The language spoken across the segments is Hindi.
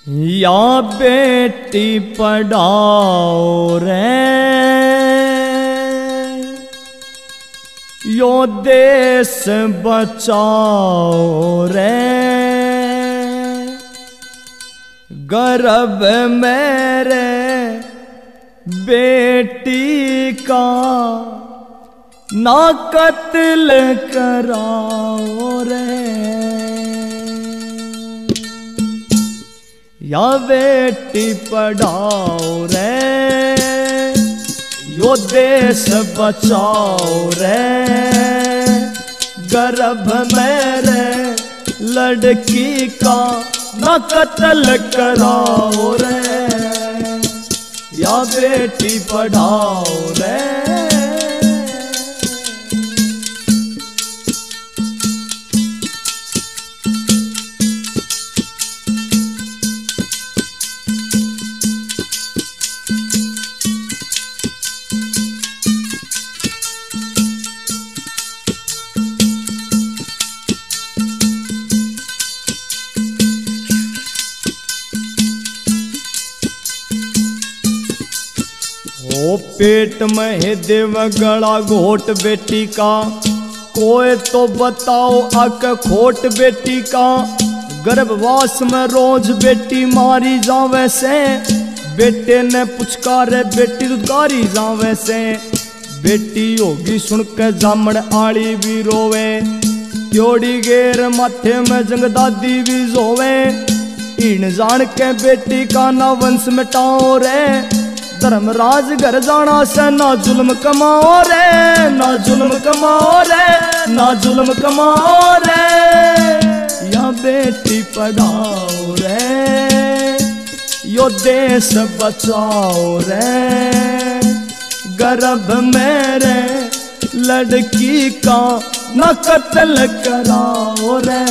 या बेटी पढ़ाओ रे, यो देश बचाओ रे। गर्भ मेरे बेटी का ना कत्ल कराओ रे। या बेटी पढ़ाओ रे, यो देश बचाओ रे। गर्भ मेरे लड़की का ना कत्ल कराओ रे। या बेटी पढ़ाओ रे। ओ पेट में है देव गला घोट बेटी का, कोई तो बताओ अक खोट बेटी का। गर्भवास में रोज बेटी मारी जावे से, बेटे ने पुचकारे बेटी दुदकारी जावे से। बेटी होगी सुन के जामड़ आली भी रोवे, त्योड़ी गेर माथे में जंग दादी भी जोवे। इन जान के बेटी का ना वंश मिटाओ रे। धर्मराज घर जाना से ना जुल्म कमाओ रे, ना जुल्म कमाओ रे, ना जुल्म कमाओ रे। या बेटी पढ़ाओ रे, यो देश बचाओ रे। गर्भ मेरे लड़की का ना कत्ल कराओ रे।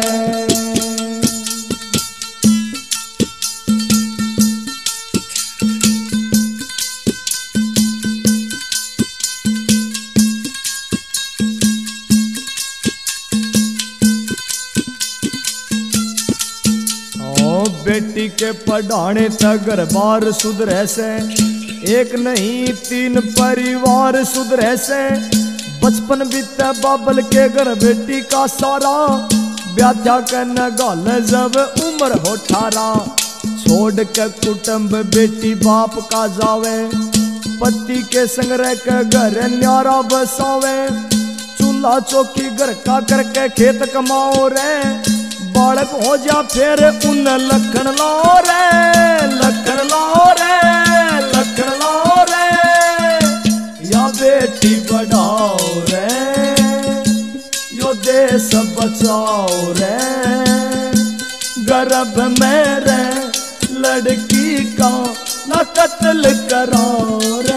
बेटी के पढ़ाने तक घर बार सुधरे से, एक नहीं तीन परिवार सुधरे से। बचपन बीते बाबल के घर बेटी का सारा, ब्याह करने गाल जब उम्र हो 18। छोड़ के कुटुंब बेटी बाप का जावे, पति के संग रह के घर न्यारा बसावे। चूल्हा चौकी घर का करके खेत कमाओ रे। बालक हो जा फिर उन लखन लाओ रे, लखन लाओ रे, लखन लाओ रे। या बेटी पढ़ाओ रे, यो देश बचाओ रे। गर्भ मेरे लड़की का ना कत्ल कराओ रे।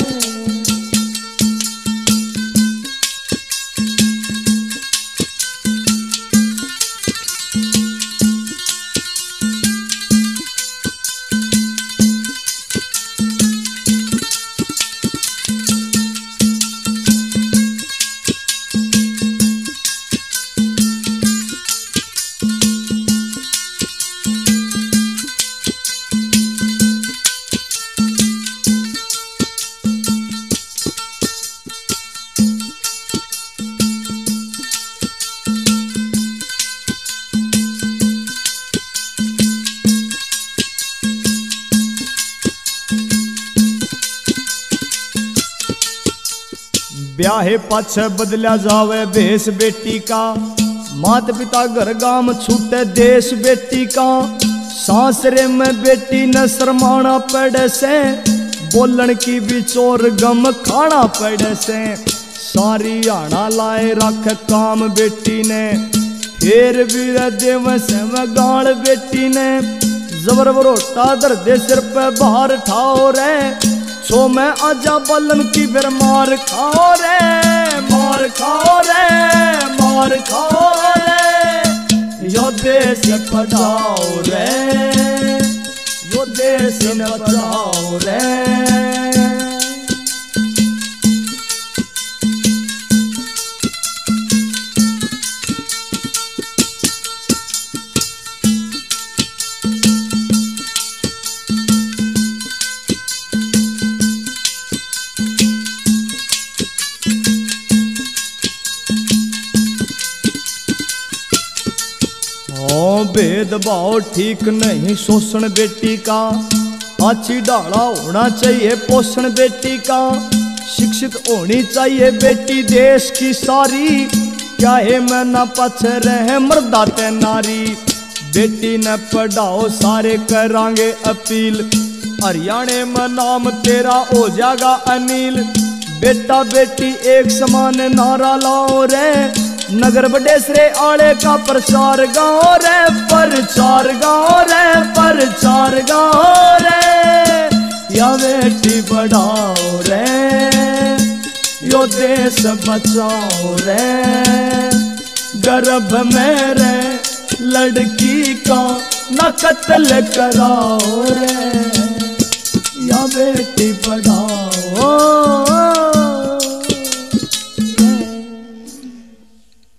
ब्याहे पाछे बदला जावे भेष बेटी का, मात पिता घर गाम छूटे देश बेटी का। सासरे में बेटी न शर्माना पड़े से, बोलन की भी चोर गम खाना पड़े से। सारी आना लाए रख काम बेटी ने, फिर भी देव से गाल बेटी ने। जबर बरोटा दर दे सिर पे बाहर ठाओ रे, सो मैं आजा बलन की फिर मार खाओ रे, मार खाओ रे, मार खाओ रे। यो देश पढ़ाओ रे, यो देश बचाओ रे। भेदभाव ठीक नहीं शोषण बेटी का, अच्छी डाला होना चाहिए पोषण बेटी का, शिक्षित होनी चाहिए बेटी देश की सारी, क्या है मैं ना पछ रहे मर्दा ते नारी, बेटी न पढ़ाओ सारे करांगे अपील, हरियाणे में नाम तेरा हो जाएगा अनिल, बेटा बेटी एक समान नारा लाओ रे, नगर बडेसरे आले का प्रचार गाओ रे, प्रचार गाओ रे, प्रचार गाओ रे, या बेटी बढ़ाओ रे, यो देश बचाओ रे, गर्भ में रे लड़की का न कत्ल कराओ रे, या बेटी पढ़ाओ।